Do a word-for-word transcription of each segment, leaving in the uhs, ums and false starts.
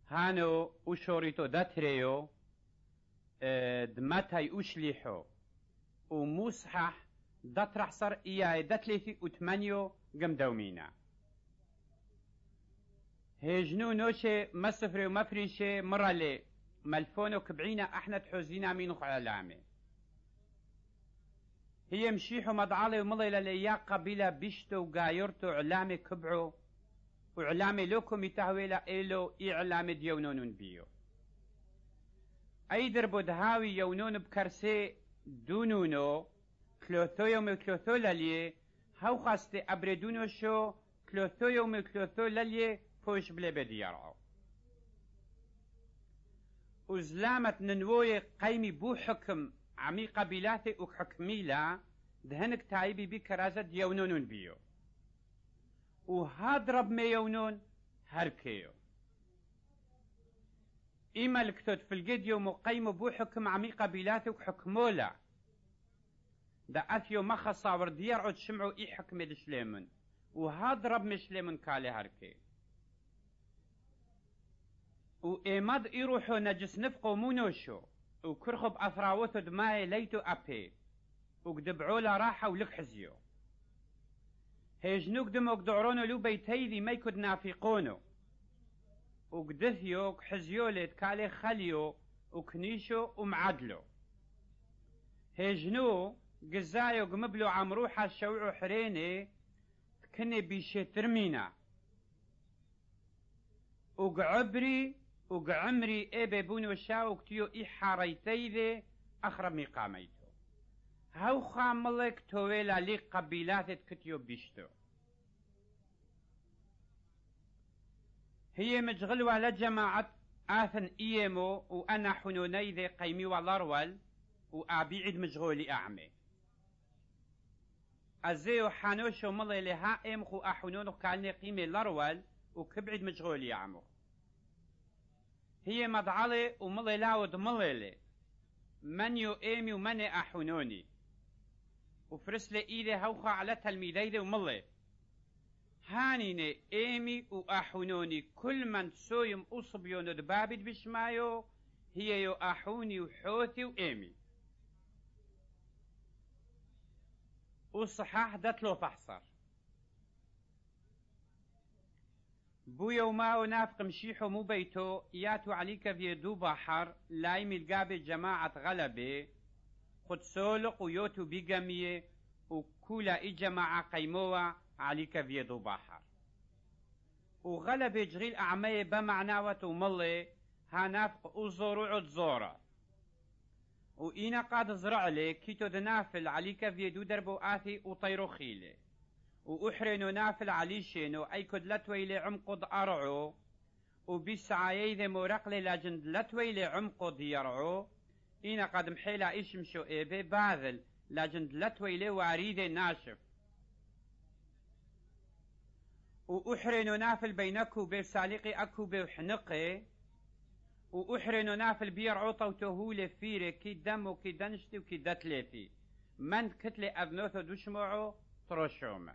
هانو وشوريتو داتريو دمتاي وشليحو ومصحح داترح صر إياي داتليثي وتمانيو قمدومينا هجنو نوشي مصفري ومفريشي مرالي ملفونو كبعينا احنا تحوزينا مينو علامي هي مشيحو مضعالي ومضي لليا قبيلة بيشتو وقايرتو علامي كبعو وعلامي لوكو متهويلا إيلو إعلامي ديونون بيو أيدر بودهاوي يونون بكرسي دونونو كلوثو يوم كلوثو لليه هاو خاستي أبردونو شو كلوثو يوم كلوثو لليه فوش بلي بديارعو وزلامة ننوي قيمي بو حكم عمي قبيلاتي وحكميلا دهنك تايبي بكرازة ديونون بيو وهاضرب ميونون هركيو إما الكتوت في القديو مقيم بو حكم عمي قبيلاتي وحكمولا دا أثيو مخصا ورديار عود شمعو إي حكم دشليمن وهاضرب مشليمن كالي هركي وإيماد إيروحو نجس نفقو مونوشو وكرخب أثراوثو دماي ليتو أبي وقدبعولا راحة ولك حزيو هيجنوك دموك دعرونو لو بيتيذي ميكود نافقونو وقدثيوك حزيولت كالي خليو وكنيشو ومعدلو هيجنو قزايو قمبلو عمروحة شوعو حريني كني بيشي ترمينا وقعبري وقعمري ايبي بونو شاوك تيو اي حاريتيذي اخرب مقاميتو هاو خاملك تويلا لي قبيلات كتيو بيشتو هي مجغلوة لجماعة آثن إيمو وأنا حنوني ذي قيمي والأرول وأبيعد مجغولي أعمي أزيو حانوشو ملي لها إمخو أحنونو كالني قيمي الأرول وكبعد مجغولي أعمو هي مضعلي وملي لاود ملي من إيمي ومن أحنوني وفرس لي إيدي هوخا على تلميذي وملي هانيني إيمي وأحونوني كل من تسويم أصبيون دبابد بشمايو هي يو أحوني وحوثي وإيمي وصحاح دتلو فحصر بو يوماو نافق مشيحو مو بيتو ياتو عليك في دو بحر لايمي القابي جماعة غلبي خد سولق ويوتو بيقامية وكولا إي جماعة قيموة عليك في دو بحر وغلب جغيل أعمي بمعناوة وملي هانافق أزورو عد زورة وإينا قاد زرع لي كيتو دنافل عليك في دو دربو آثي وطيرو خيلي وأحرنو نافل عليشينو أي كد لتويلي عمقد أرعو وبسعايي ذي مرقلي لجند لتويلي عمقد يرعو إينا قد محيلا إشمشو إيبي باذل لجند لتويلي وعريدي ناشف وأحرنو نافل بينكو بسالقي أكو بحنقي وأحرنو نافل بيرعو طوتوهولي فيري كي دمو كي دنشتي وكي دتليفي من كتلي أبنوثو دشمعو تروشوما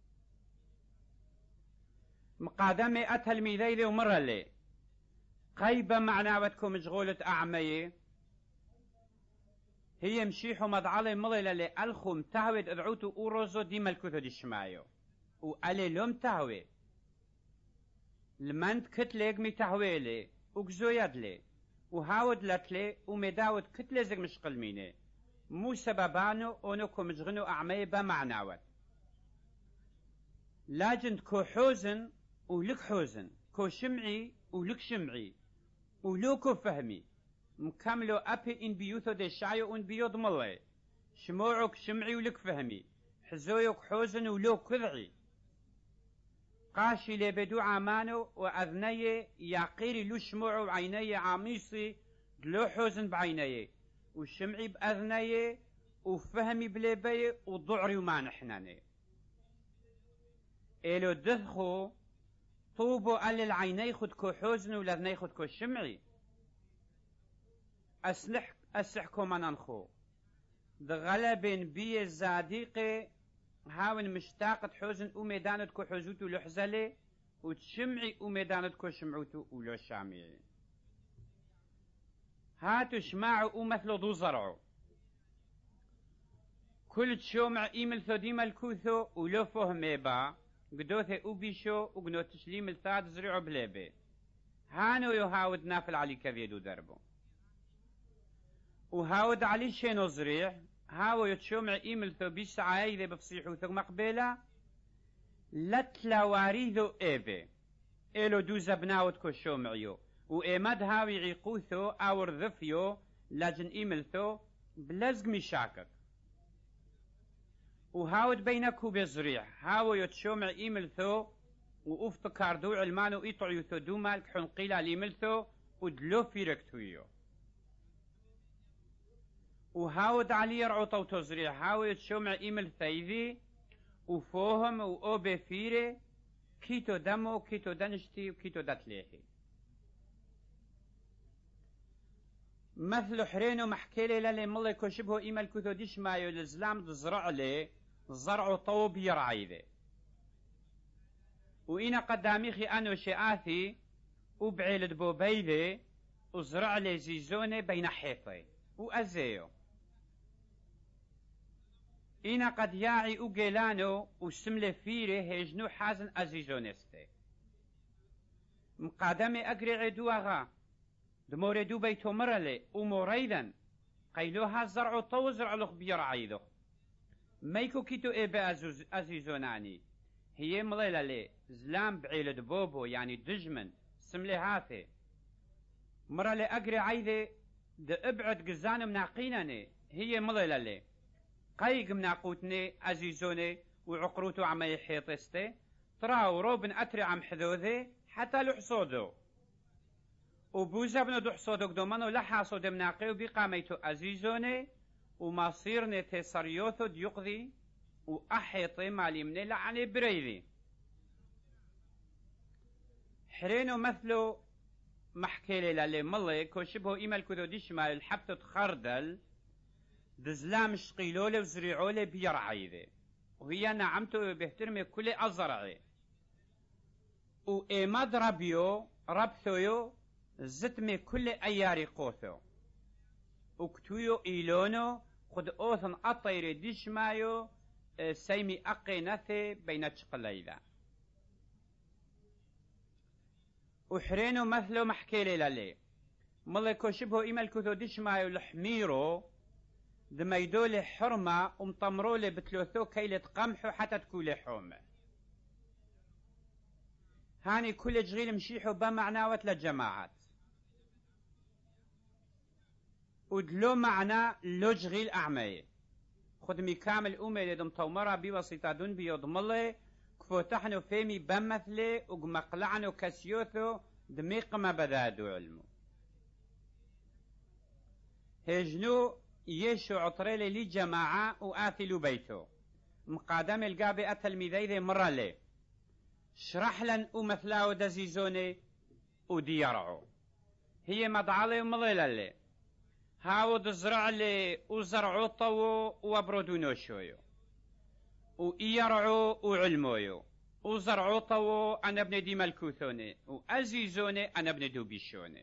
مقادمي أتلميذي ذي ومرلي قيبة معناوتكم مشغولة أعمي هي مشيحو مضعالي مضيلة لي ألخم تهويد أدعوتو أوروزو دي ملكوثو دي شمايو وقالي لوم تهوي لمند كتليق مي تهويلي وقزو يدلي وهاود لتلي ومداود كتلي زق مشقل ميني مو سببانو اونوكو مجغنو أعمي بمعناوت لاجند كو حوزن ولك حوزن كو شمعي ولك شمعي ولوكو فهمي مكملو أبي إن بيوثو دي شايو إن بيوض ملي شموعك شمعي ولك فهمي حزويك حوزن ولو كذعي قاشي لبدو عمانو وأذني يقيري لو شموع وعيني عميصي دلو حوزن بعيني وشمعي بأذني وفهمي بليبي وضعري وما نحناني إلو دثخو طوبو قال العيني خد كو حوزن ولذني خد كو شمعي أسلح أسحكو منانخو دغلبن بي الزاديقي هاون مشتاقة حزن وميدانت كو حزوتو لحزلي وتشمعي وميدانت كو شمعوتو ولو شامعي هاتو شماعو ومثلو دو زرعو كل تشومع إيمل ثو ديما الكوثو ولو فهم با قدوثي وبيشو وقنو تسليم الثاد زرعو بليبي هانو يهاود نافل علي كفيدو دربو وهاود علي شينو زريع هاو يتشومع إيمل ثو بيش عايدة بفصيحو ثو مقبلة لتلا واريذو إيبي إلو دو زبناوت كو شومعيو وإيماد هاوي عيقوثو أور ذفيو لجن إيمل ثو بلزق مشاكك وهاود بينكو بزريع هاو يتشومع إيمل ثو وأفتكار دو علمانو إيطعيو ثو دو مالك حنقيلا ليمل ثو ودلو فيركتويو وهاود علي يرعو طو تزريع هاو يتشومع إيمل ثيذي وفوهم وأوبي فيري كيتو دمو كيتو دنشتي وكيتو دتليحي مثل حرينو محكيلي للي ملي كشبهو إيمال كثو ديش مايو لزلام دزرع لي زرعو طوب يرعيذي وإنا قداميخي أنو شئاثي وبعيلد بوبيذي وزرع لي زيزوني بين حيطي وأزيو إنا قد ياعي وقيلانو وسملي فيري هيجنو حازن أزيزونستي مقادمي أقري عدوغا دموري دو بيتو مرلي وموريدا قيلوها زرعو طو زرع لخ بيرعيدو ميكو كيتو إيبا أزيزوناني هي مليلة لي زلام بعيلد بوبو يعني دجمن سملي هاثي مرلي أقري عيدي د ابعد قزان مناقيناني هي مليلة لي قيق مناقوتني أزيزوني وعقروتو عم يحيطستي تراو روبن أتري عم حذوذي حتى لحصودو وبوزا بنو دو حصودو قدومانو لحاسو دمناقي وبقاميتو أزيزوني ومصيرني تسريوثو ديقضي وأحيطي مالي مني لعني بريذي حرينو مثلو محكيلي للي ملي كوشبهو إيمال كذو ديش مال الحبتو تخردل دزلام شقيلولي وزريعولي بيرعيذي وهي نعمتو بيهترمي كل أزرعي وإيماد ربيو ربثويو زتمي كل أياري قوثو وكتويو إيلونو خد أوثن أطيري ديش مايو سيمي أقي نثي بين تشقليلا وحرينو مثلو محكيلي للي ملكو شبهو إيما الكثو ديش مايو لحميرو دميدولي حرمة ومطمرولي بتلوثو كيلة قمحو حتى تكولي حومة هاني كل جغيل مشيحو بمعناوة لجماعات ودلو معنى لو جغيل أعمي خدمي كامل أمي لدم طومرة بواسطة دون بيضملي كفوتحنو فيمي بمثلي وقمقلعنو كسيوثو دميق ما بدادو علمو هجنو يشو عطريلي لي جماعة وآثلو بيتو مقادم القابي التلميذي ذي مرة لي شرحلا ومثلاو دزيزوني وديارعو هي مضعالي ومضيلة لي هاود زرع لي وزرعو طوو وبرودونو شويو وإيرعو وعلمويو وزرعو طوو أنا ابن دي ملكوثوني وأزيزوني أنا ابن دوبيشوني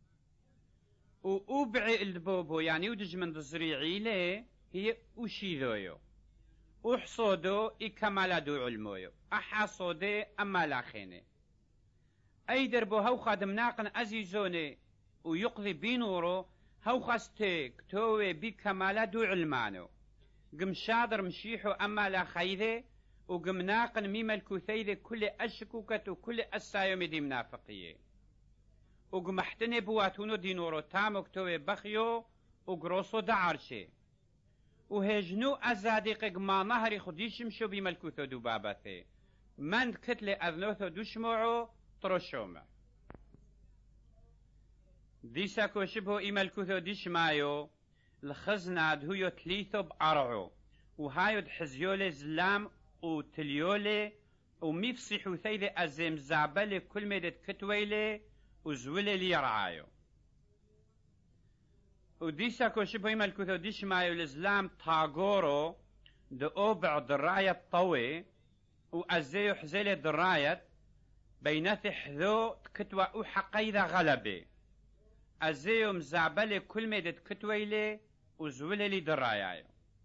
وأبعي البوبو يعني ودج من الزريعي لي هي وشيذويو وحصودو إكمالا دو علمويو أحاصودي أما لاخيني أي دربو هاو خادم ناقن أزيزوني ويقضي بينورو هاو خاستي كتوي بكمالا دو علمانو قم شادر مشيحو أما لا خيذي وقم ناقن ميما الكوثيذي كل أشكوكت وكل أسايومي دي منافقية وقم احتني بواتونو دينورو تامو كتوي بخيو وقروسو دعارشي وهجنو أزادي قما نهري خديشم شو بيما الكوثو دو باباثي من كتلي أذنوثو دوشموعو تروشوما ديسا كوشبهو إيما الكوثو ديش مايو الخزنة دهيو تليثو بأرعو وهايو دحزيولي زلام وتليولي وميفصيحو ثيذي أزيم زعبالي كل ميدت كتويلي وزولي لي رعايو وديسا كوشبهو إيما الكوثو ديش مايو الزلام طاقورو دو أوبع دراية طوي وأزيو حزيلي دراية بينثح ذو تكتوى او حقيدة غلبة ازيوم زعبلي كل ميدت كتويلي وزولي لي درايايو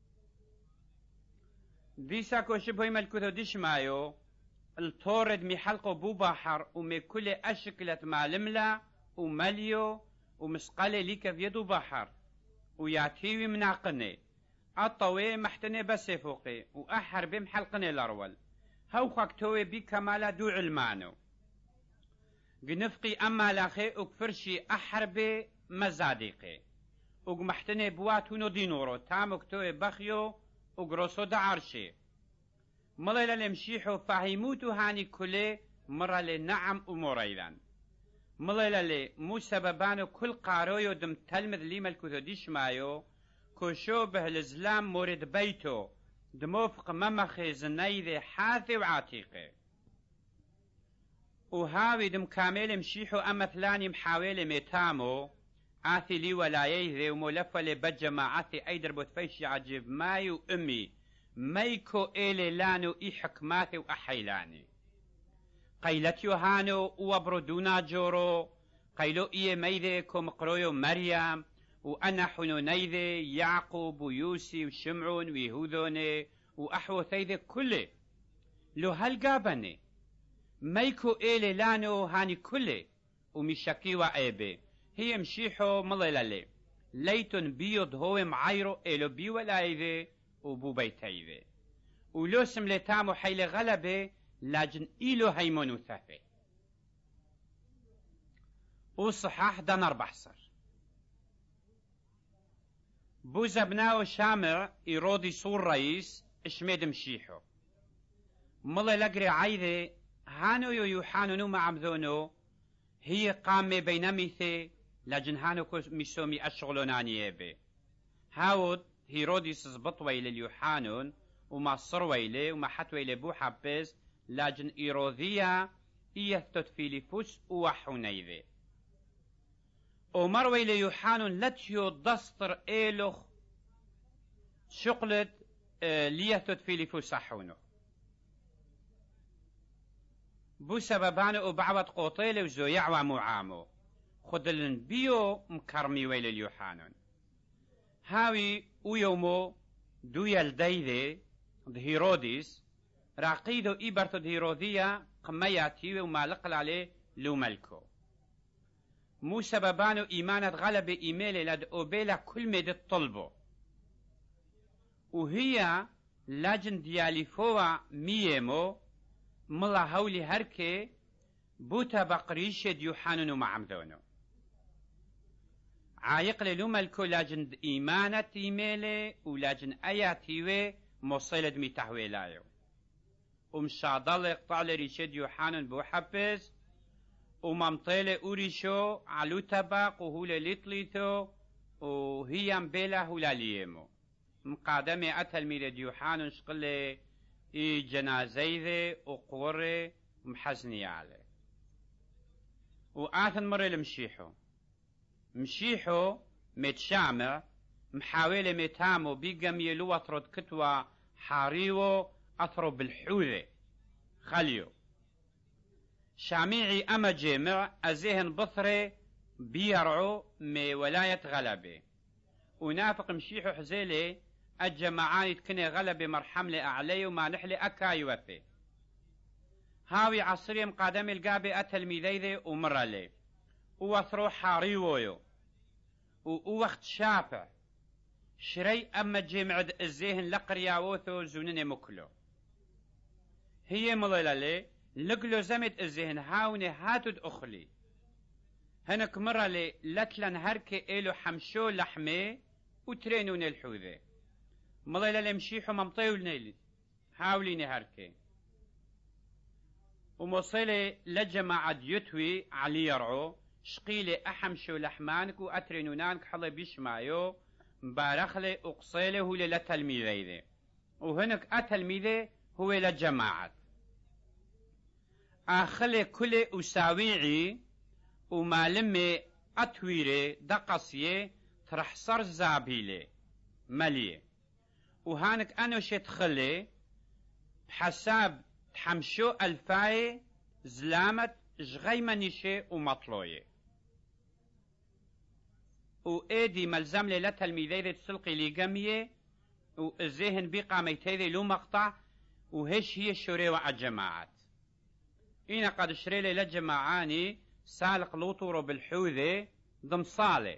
ديسا كو شبهي ملكوثو ديش مايو الطورد مي حلقو بو بحر ومي كل اشكلت معلملا ومليو ومسقالي ليك في يدو بحر ويعتيوي مناقني الطوي محتني بس فوقي واحر بمحلقني الارول هاو خاكتوي بي كمالا دو علمانو قنفقي اما لاخي وكفرشي احربي مزاديقي وقمحتني بواتونو دينورو تامكتوي بخيو وقروسو دا عرشي مليلا لمشيحو فاهموتو هاني كله مرة لنعم ومريلان مليلا لي مو سببانو كل قارويو دم تلمذ لي ملكوثو ديش مايو كوشو به الازلام مورد بيتو دموفق ممخي زنايذي حاثي وعاتيقي وهاوي دم كامل مشيحو اما ثلاني محاولي ميتامو عاثي لي ولايذي وملفة لبجماعتي ايدر بوتفيشي عجيب مايو امي ميكو إلي لانو إي حكماتي وأحيلاني قيلت يوهانو وبردونا جورو قيلو إيه ميذي كم قرويو مريم وأنا حنونيذي يعقوب ويوسي وشمعون ويهوذوني وأحوثيذي كله لو هالقابني ميكو إلي لانو هاني كله ومشاكي وعيبي هي مشيحو مليلالي ليتن بيض هو معايرو إلو بيو لايذي وبو بيتايذي ولو سملتامو حيل غلبه لاجن إيلو هيمونو ثافي وصحاح دان أربع صر بو زبناو شامع إيرودي صور رئيس اشميد مشيحو ملا لقري عايذي هانو يو يوحانو مع عمذونو هي قامة بينميثي لاجن هانو كو ميسومي أشغلوناني يبي هاود هيروديس زبطوي لليوحانون وما صرويلي وما حتويلي بو حبز لاجن إيروذيا إيثتت فيليفوس وحونيذي ومروي ليوحانون لتيو دستر إيلوخ شقلت آه ليثتت فيليفوس حونو بو سببانو وبعوت قوطيلي وزويع ومعامو خدلن بيو مكرمي ويلي اليوحانون هاوي ويومو دو يلديذي هيروديس راقيدو إبرتو هيروديا قمياتي وما لقل عليه لو ملكو مو سببانو إيمانت غلب إيميلي لد أوبيلا كل ميد طلبو وهي لاجن دياليفوا ميمو ملا هولي هركي بوتا بقريش ديوحانو معمدونو عايق للو ملكو لاجن إيمانة إيميلي ولاجن آياتيوي مصيلة مي تحويلايو ومشاضل يقطع لريشد يوحانن بو حبس وممطيلة أوريشو علو تباق وهولة لطليثو وهي مبيلا هولا ليمو مقادمة أتل ميلاد يوحانن شقلي إي جنازيذي وقوري ومحزني عليه وآثن مرة لمشيحو مشيحو متشامع محاولة متامو بيقم يلو أطرد كتوى حاريو أطرو بالحوذة خليو شامعي أما جامع أزيهن بطري بيرعو مي ولاية غلبة ونافق مشيحو حزيلي الجماعان يتكني غلبة مرحملة أعلي وما نحلي أكاي وفي هاوي عصري مقادم القابي أتلميذيذي ومرالي ووثرو حاريويو ووقت شافع شري أما جمع الزيهن لقرياوثو زونني مكلو هي ملالي لقلو زمت الزيهن هاوني هاتد أخلي هنك مرة لي لتلن هركي إلو حمشو لحمي وترينون الحوذي ملالي مشيحو ممطيول نيلي هاوليني هركي وموصلي لجماعة يتوي علي يرعو شقيلي أحمشو لحمانك وأترينونانك حلي بيشمايو مبارخلي أقصيلي هو لتلميذي وهنك أتلميذي هو لجماعة آخلي كل أساويعي ومالمي أتويري دقصي ترحصر زابيلي ملي وهانك أنا شتخلي بحساب تحمشو ألفاي زلامت جغيمة نشي ومطلوية وإيدي ملزم لي لتلميذي تسلقي لي قمية والذهن بقى ميتيذي لو مقطع وهش هي الشريوة الجماعات إنا قد شريلي لجماعاني سالق لوطورو بالحوذة ضم صالي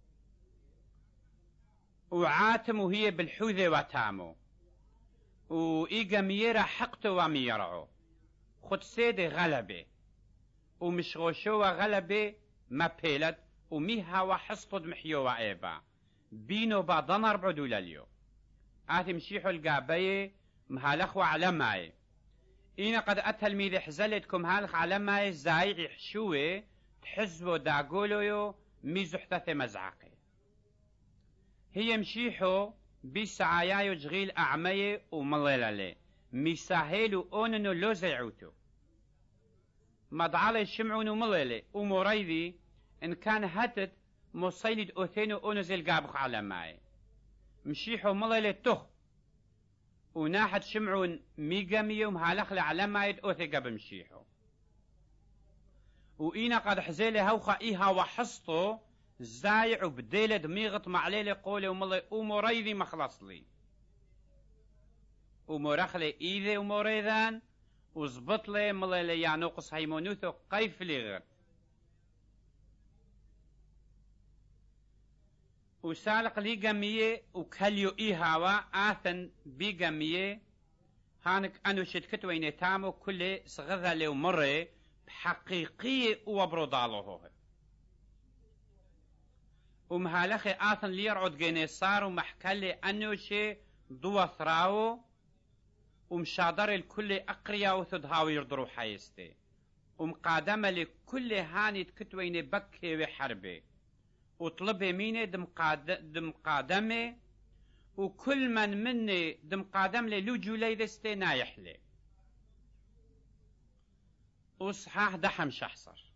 وعاتم وهي بالحوذة وتامو وإيقا ميرا حقتو وميرعو خد سيدي غلبة ومشغوشو غلبة ما بيلت وميها وحصطد محيو وعيبا بينو بعضنا ربعو دولاليو آتي مشيحو القابية مهالخو على ماي إنا قد أتلميذ حزلتكم هالخ على ماي زايع حشوه تحزبو داقولو ميزو حثاثي مزعقي هي مشيحو بيسعايايو جغيل أعمي ومليلالي ميساهيلو أوننو لو زيعوتو مضعالي شمعونو مليلي ومريذي إن كان هاتت مصيلد أوثينو أونزل قابخ على ماي مشيحو مليلي تخ وناحت شمعون ميقاميوم هالخلي على مايد أوثي قاب مشيحو وإنا قد حزيلي هوخا إيها وحصتو زايع وبديلة دميغط معليلي قولي وملي ومريذي مخلصلي ومرخلي إيذي ومريذان وزبطلي ملي يعنوقص هيمونوثو قيف لي غير وسالق لي قمية وكليو إيهاوا آثن بي قمية هانك أنو شدكت وين تامو كل صغذة لي ومري بحقيقية وبرضالوه ومهالخي آثن لي يرعود جيني صار ومحكلي أنو شي ضوى ثراو ومشادر الكل أقريا وثدهاو يردرو حيستي ومقادمة لكل هاني تكتوين بكي وحربي وطلب يميني دم, قاد... دم قادمي وكل من مني دم قادم لي لوجو ليدستي نايح لي وصحاح دحم شحصر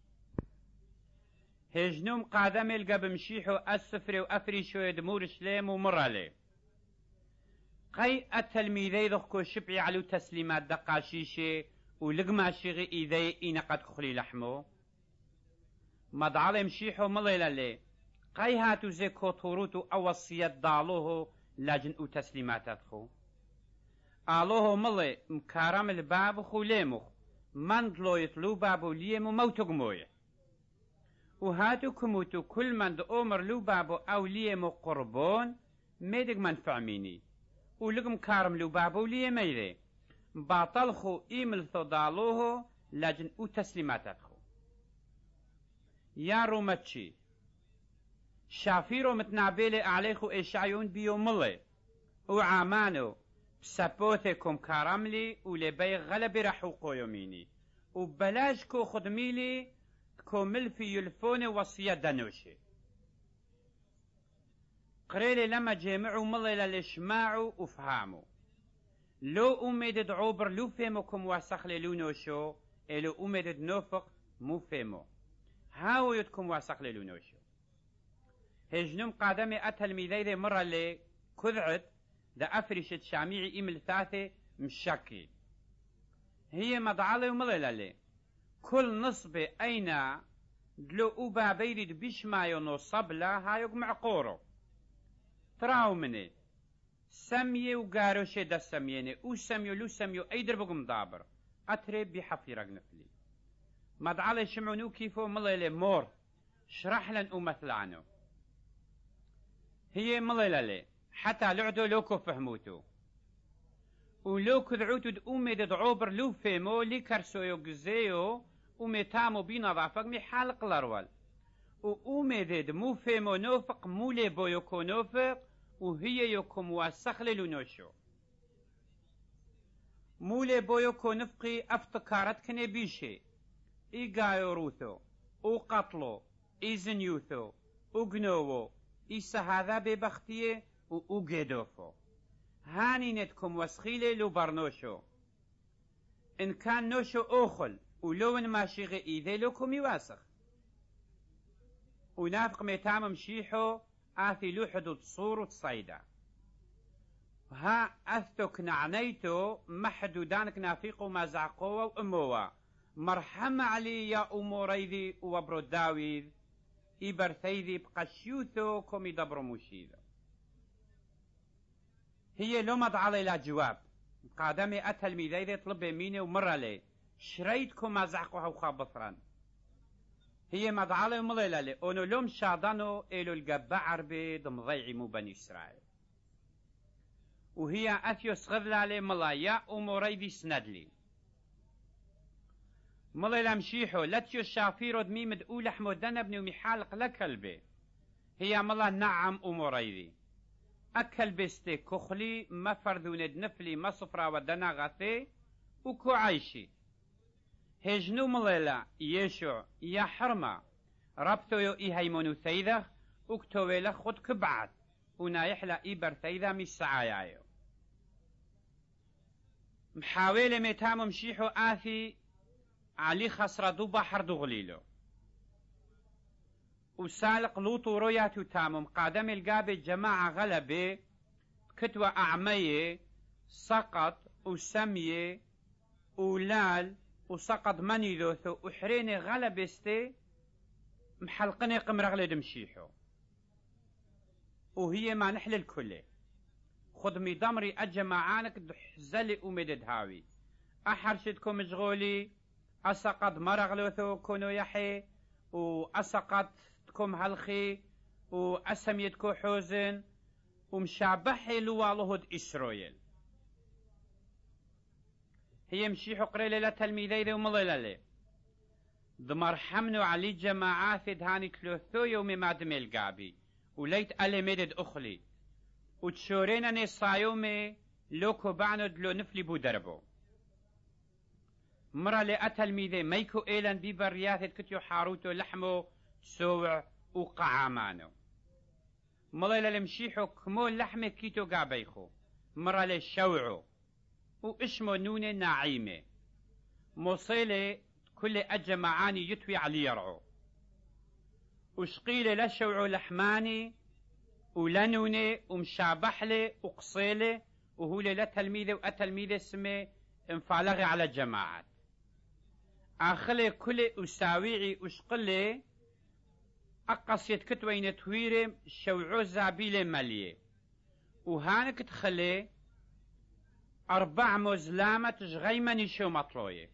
هجنوم قادمي القب مشيحو السفري وأفري شوي دمور شليم ومرالي قي التلميذي ذخكو شبعي علو تسليمات دقاشيشي ولقما شيغي إيذي إينا قد كخلي لحمو مضعالي مشيحو مليلالي قي هاتو زي كوتوروتو أوصيات دالوه لاجن او تسليماتات خو آلوه ملي مكارم الباب خو ليمخ من دلو يطلو بابو ليمو موتو قموي وهاتو كموتو كل من دو أمر لو بابو أو ليمو قربون ميدق منفع ميني ولقم كارم لو بابو ليميري باطل خو إيمل ثو دالوه لاجن او تسليماتات خو يا رومتشي شافيرو متنابيلي عليكو إشعيون بيو ملي وعامانو بسابوثكم كارملي ولبي غلبي رحو قويوميني وبلاجكو خدميلي كو ملفي يلفوني وصية دانوشي قريلي لما جامعو ملي للإشماعو وفهامو لو أميدد عوبر لو فيموكم واسخلي لو نوشو إلو أميدد نوفق مو فيمو هاو يدكم واسخلي لو نوشو هجنوم قادمي أتلميذي ذي مرة اللي كذعت دا أفرشت شاميعي إيمل ثاثي مشاكي هي مضعالي ومضيلة لي كل نصبي أين دلو أوبا بيريد بيشمايو نصب لا هايوك معقورو تراو مني سمي وقاروشي دا سميني او سميو لو سميو أي دربكم دابر أتريب بحفيرق نفلي مضعالي شمعونو كيفو مضيلة مور شرح لن أمثلانو هي مليلة حتى لعدو لوكو فهموتو ولو كذعوتو دأومي دعوبر لو فيمو لي كرسويو قزيو ومي تامو بينا ضعفق مي حالق الأرول وأومي دد مو فيمو نوفق مولي بو يوكو نوفق وهي يوكو مواسخ لنوشو مولي بو يوكو نفقي افتكارت كني بيشي إيقايو روثو وقتلو إيزنيوثو وقنوو إيسا هذا ببختيه وقيدوفو هاني نتكم وسخيلي لو برنوشو إن كان نوشو أوخل ولو إن ماشيغي إيذي لوكم يواسخ ونافق ميتام مشيحو آثي لوحدو تصور تصيدا ها أثتك نعنيتو محدو دانك نافيقو ما زعقوا وأموا مرحمة علي يا أموريذي وبرو داويذ إبرثيذي بقشيوثو كومي دبرو مشيذو. هي لومد علي لا جواب قادمي أتل ميذيذي طلب ميني ومر لي شريتكم مازعقوها وخابطران. هي مدعالي ومليلة لي أونو لوم شادانو إلو القبع عربي دمضيعي مو بني إسرائيل. وهي أثيو صغذلا لي ملايا وموريدي سندلي. مليلة مشيحو لاتيو الشافيرو دميمد أولح مودنا بني ومحالق لكلبي. هي ملا نعم وموريدي. أكل بستي كخلي ما فرذوند نفلي ما صفرا ودنا غثي وكو عايشي. هجنو مليلا يشو يا حرمة ربطو يو إيهيمونو ثيذا وكتويلا خد كبعد ونايحلا إيبر ثيذا مش سعايايو. محاولة ميتامو مشيحو آثي علي خسر دو بحر دغليلو وسالق لوطو روياتو تامم قادم القابي جماعة غلبي كتوى أعمية سقط وسمية ولال وسقط مني ذوثو وحريني غلبستي محلقني قمرغلي دمشيحو وهي ما نحل الكل خد مي ضمري أجمعانك دحزلي ومدد هاوي أحرشدكم مشغولي أسقط مرغلوثو كونو يحي وأسقطتكم هالخي وأسميتكو حوزن ومشابحي لوالهد إسرائيل. هي مشيحو قريلة لتلميذي ذي ومضيلة دمر حمنو علي جماعات دهاني تلوثو يومي مادمي القابي وليت ألي مدد أخلي وتشورينا نصايومي لوكو باند لو نفلي بودربو مرة لأتلميذي ميكو إيلان بيبرياثت كتيو حاروتو لحمو تسوع وقعامانو مضيلة لمشيحو كمو لحمة كيتو قابيخو مرة لشوعو واسمه نونة نعيمة موصيلة كل أجمعاني يتوي علي يرعو وشقيلة لشوعو لحماني ولنونة ومشابحلة وقصيلة وهو لا تلميذة وأتلميذة اسمه انفالغي على الجماعات آخلي كل أساويعي وشقلة أقصيت كتوين تويرم شوعو زابيلة مالية وهانك تخلي أربع مزلامة تشغيمني شو مطلوية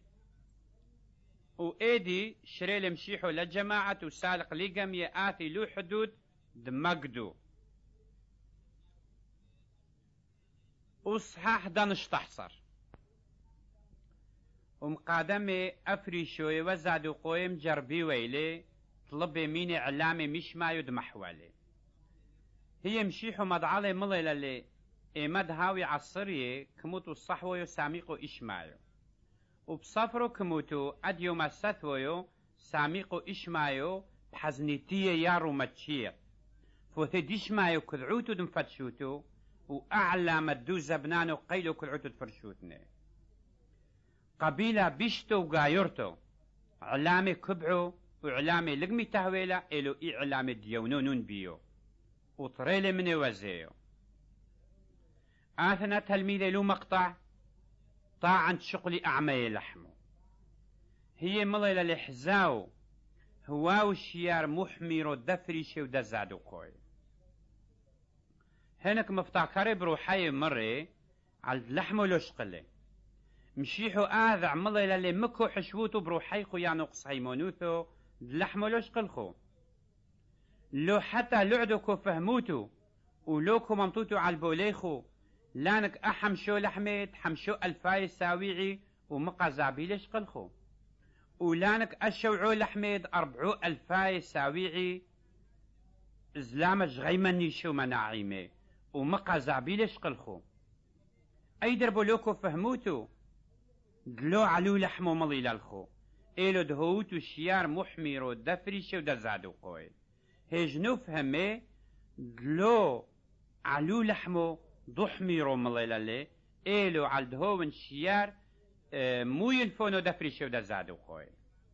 وإيدي شريل مشيحو لجماعة وسالق لقم يآتي له حدود دمقدو وصحاح دانش تحصر ومقادمة أفري شوي وزادو قويم جربي ويلي طلب مين إعلامي مش ما يدمحوالي هي مشيحو مدعالي مليلة لي إيماد هاوي عصرية كموتو الصحويو ساميقو إشمايو وبصفرو كموتو أديو مساثويو ساميقو إشمايو بحزنيتية يارو متشير فوثي إشمايو كذعوتو دمفتشوتو وأعلى مدو زبنانو قيلو كذعوتو دفرشوتني قبيلة بيشتو وقايرتو علامي كبعو وعلامي لقمي تهويلة إلو إعلامي ديونونون بيو وطريلي مني وزيو آثنا تلميذي له مقطع طاعا شقلي أعمي لحمه هي مليلة الحزاو هواو الشيار محميرو دفريشي ودزادو قوي هناك مفتاكري بروحي مري على لحمه لشقلي مشيحو آذع مليلة اللي مكو حشوتو بروحيخو يعني قصيمونوثو لحمه لشقلخو لو حتى لعدوكو فهموتو ولوكو ممطوتو على البوليخو لانك أحمشو لحمت حمشو الفاي ساويعي ومقا زابيلش قلخو ولانك أشوعو لحمت أربعو الفاي ساويعي زلامش غيمني شو مناعيمي ومقا زابيلش قلخو أي دربو لوكو فهموتو دلو علو لحمو ملي لالخو إلو دهوتو شيار محميرو دفريشو دزادو قوي هجنو فهمي دلو علو لحمو ضحميرو مليلالي إلو على دهون شيار اه مو ينفونو دفريشو دزادو قوي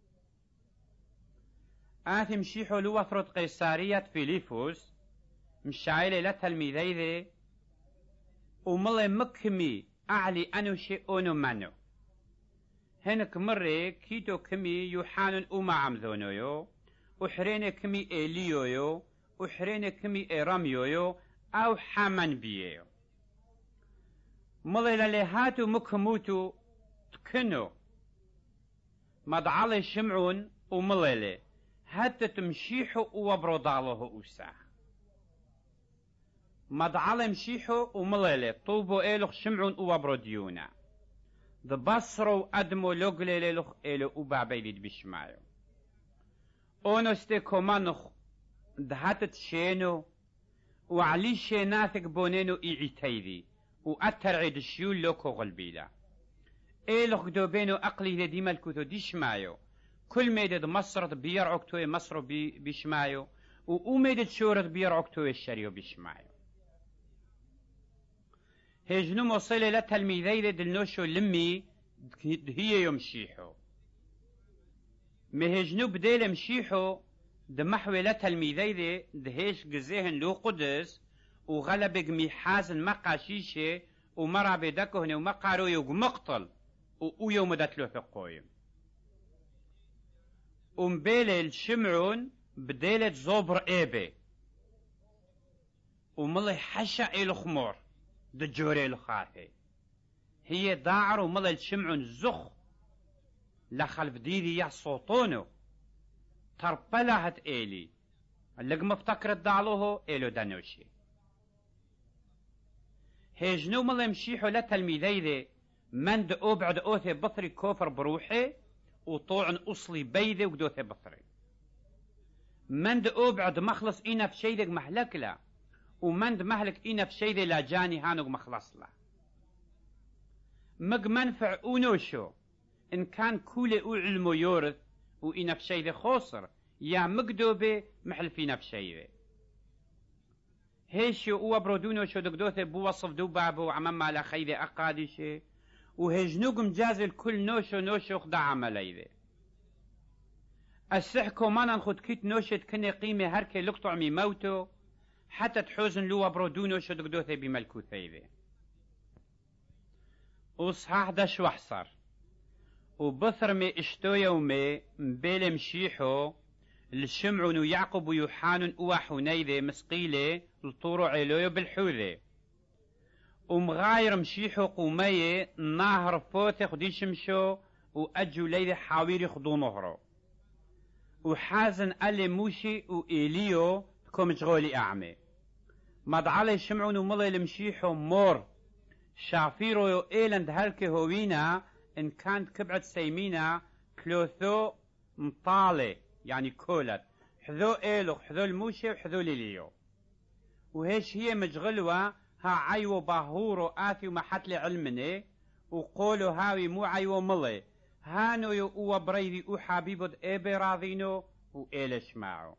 آثي مشيحو لو وفرط قيسارية فيليفوس مشايلي لتلميذي ذي وملي مكمي أعلي أنو شيء أونو منو هنك مرة كيتو كمي يوحان أما عمذونيو وحرين كمي إليويو وحرين كمي إراميويو أو حمن بيو مضي لليهاتو مكموتو تكنو مدعالي شمعون ومليلي حتى تمشيحو وبرضالوه أوسا مدعالي مشيحو ومليلي طوبو إلوخ شمعون وبروديونا دبصرو أدمو لوغلي لوخ إلو وبابيليد بشمايو أونستي كومانوخ دهاتت شينو وعلي شيناثك بونينو إيعيتيدي وأترعيد الشيول لوكو غلبيلا إيلوخ دوبينو أقلي دي ملكوتو دي شمايو كل ميدد مصر بيرعوك توي مصر بي بشمايو وأميدد شورت بيرعوك توي الشريو بشمايو هجنو موصلة لتلميذي دلنوشو لمي هي يمشيحو مهجنو بديل مشيحو دمحوي لتلميذي دهيش جزيهن لو قدس وغلبق ميحازن مقاشيشي ومرا بدكهن ومقارو يوق مقتل ويوم مدتلو في القويم ومبيل الشمعون بديلة زوبر ايبي وملي حشا إلو خمور دجوري الخاثي هي داعر ومضى الشمعون زخ لخلف ديدي يا صوتونو تربلهت إيلي اللق مفتكرت دعلوه إيلو دانوشي هيجنو مضى مشيحو لتلميذي من دقو بعد أوثي بطري كوفر بروحي وطوعن أصلي بيدي وقدوثي بطري من دقو بعد مخلص إينا في شيدك محلك لا ومند مهلك إينا في شيء لا جاني هانوك مخلص له مج منفع أونوشو إن كان كل أو علمو يورث وإينا في شيء خسر يا مقدوبة محل فينا في شيء هيشو أو برودونوشو دقدوثة بوصف دو بابو وعمام على خيدي أقادشي وهجنوكم جاز الكل نوشو نوشو خدا عملي السحكو مانا نخد كيت نوشت كني قيمة هركي لقطع مي موتو حتى تحوزن لوا برودونو شدق دوثي بملكوثي ذي وصحاح دش وحصر وبثر مي اشتو يومي مبيل مشيحو للشمعون ويعقوب ويوحان وحوني ذي مسقيلي لطورو علويو بالحوذي ومغاير مشيحو قومي نهر فوثي خدي شمشو وأجو ليذي حاويري خدو نهرو وحازن ألي موشي وإيليو كوم شغولي أعمي مدعالي شمعون ومضي المشيحو مور شافيرو يو إيلند هالكي هوينا إن كانت كبعت سيمينا كلوثو مطالي يعني كولت حذو إيلو حذو الموشي وحذو ليليو وهيش هي مجغلوة ها عيو باهورو آثي ومحتلي علمني وقولو هاوي مو عيو ملي هانو يو أوا بريدي أو حبيبود إيبي راضينو وإيلش معو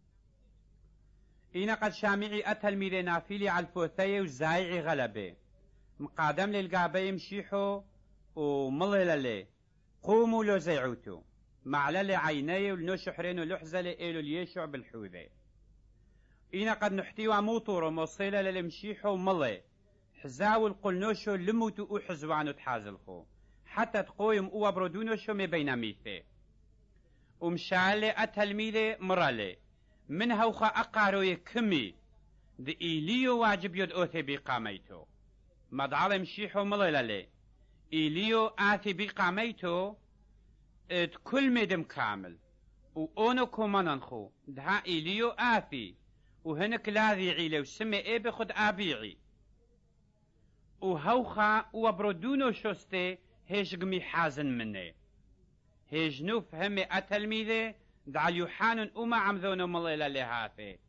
إنا قد شامعي أتلميذي نافيلي على الفوثية وزايعي غلبي مقادم للقابي مشيحو وملللي قوموا لو زيعوتو معللي عيني ولنوشو حرين ولحزلي إيلو ليشع بالحوذي إنا قد نحتيوا موطورو موصيلة للمشيحو وملي حزاو القلنوشو لموتو أو حزوانو تحازلخو حتى تقويم أو برودونوشو مي بين ميثي ومشالي أتلميذي مرالي من هوخا أقاروي كمي دي إيليو واجب يد أوثي بقاميتو مدعالي مشيحو ملللي إيليو آثي بقاميتو اد كل ميدم كامل وأونو كومانانخو دها إيليو آثي وهنك لاذي عيلي وسمي إيه بخد آبيعي وهوخا وبرودونو شوستي هيجقمي حازن مني هيجنو فهمي أتلميذي دعال يوحان أما عمذون مليلة لهاثي